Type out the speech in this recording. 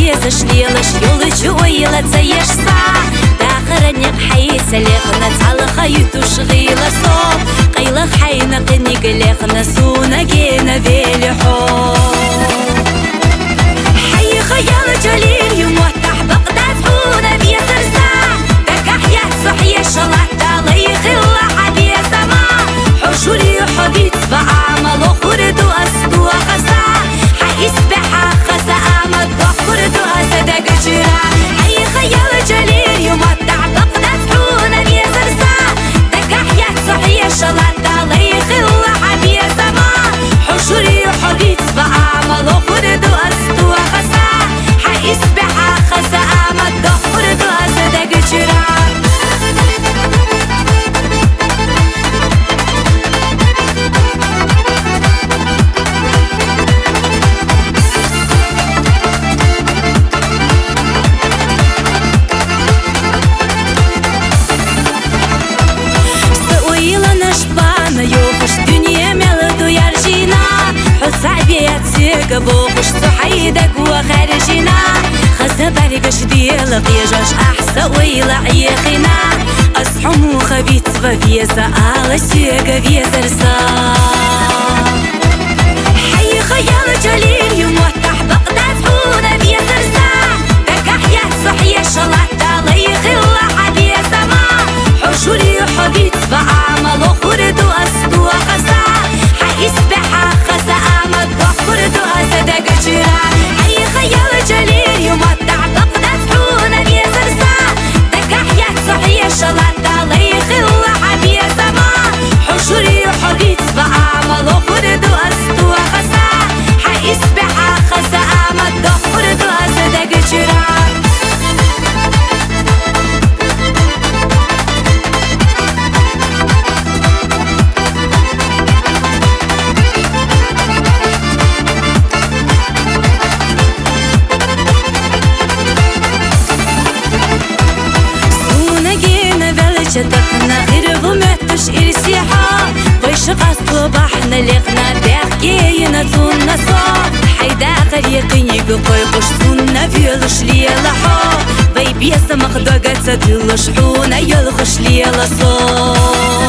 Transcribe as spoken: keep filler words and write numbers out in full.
بيزش ليلش يولج ويلا تسيش ساعة داخرني بحيس ليخنا تعال خيطوش غيلا صوب قيلة حينا قني قليخنا سونا جينا بيلي حوب حي خيال جليل يموتح بقدات حونا بيسر ساعة دك أحيا صحية شلات علي خلا حبي سما حشوري حبيت بعمل خرد وأسدو خسا حي سبحة خسا أمد خرد وأسدق جرا حي خيال جليل يموتح بقدات حونا بيسر ساعة دك أحيا صحية شلات علي خلا حبي سما حشوري حبيت بعمل خرد وأسدو خسا حي سبحة خسا أمد خرد وأسدق جرا بوخش صحيدك وخارجنا خزة برقش ديالك يجاش أحسا ويلا عيخنا أصحم وخبيت ففيسا على سيقا فيزرسا حي خيال جليل يموتح بقدات حونا فيزرسا دك أحيا صحية شلات علي خلا حبي سما حشوري حبيت بعمل خرد وأسدو خسا حي سبحة خسا أمد خرد وأسدق جرا حي خيال جليل يمتع بقدات حونا بيسر ساعة دك أحيا صحية شلات علي خلا حبي سما حشوري حبيت بعمل خرد وأسدو خسا حي سبحة خسا أمد خرد وأسدق جرا تخنا غير غمتش إرسيحا ويش قصد بحنا لقنا بحكينا تونا صا حيدا غريقين يقوي قشتونا فيلش ليلا حا وي بيسا مخدقة تدلش حونا يلغش ليلا صا